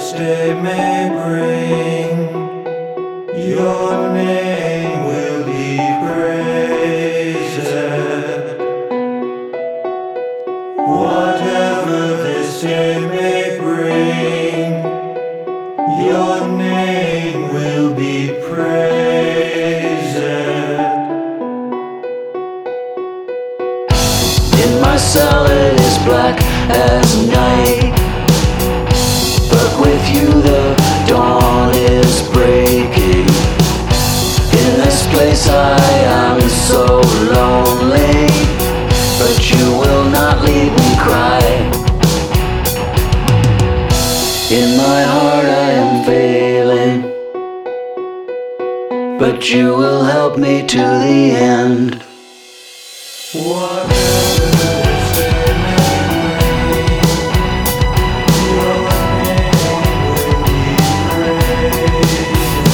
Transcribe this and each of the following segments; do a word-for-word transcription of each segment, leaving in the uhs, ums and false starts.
this day may bring, your name will be praised. Whatever this day may bring, your name will be praised. In my cell it is black as night, but with you the dawn is breaking. In this place I am so lonely, but you will not leave me cry. In my heart I am failing, but you will help me to the end. Whatever this day may bring, your name will be praised.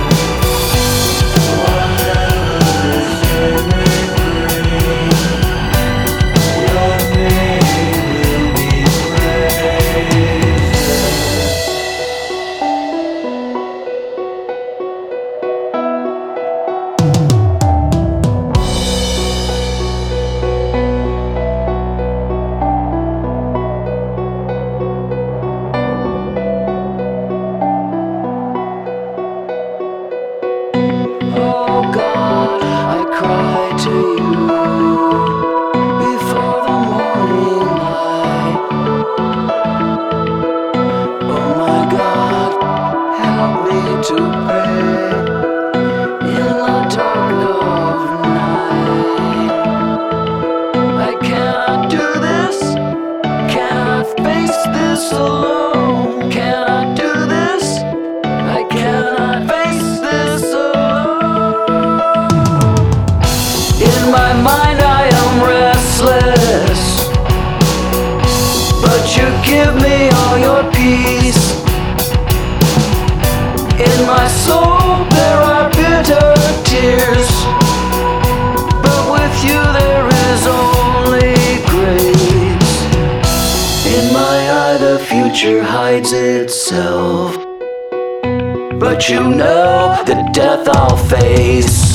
Whatever this day may bring, your name will be praised. Oh God, I cry to you before the morning light. Oh my God, help me to pray in the dark of night. I cannot do this, cannot face this alone. Cannot do this, I cannot face this alone. In my mind I am restless, but you give me all your peace. In my soul there are bitter tears, but with you there is only grace. In my eye the future hides itself, but you know the death I'll face.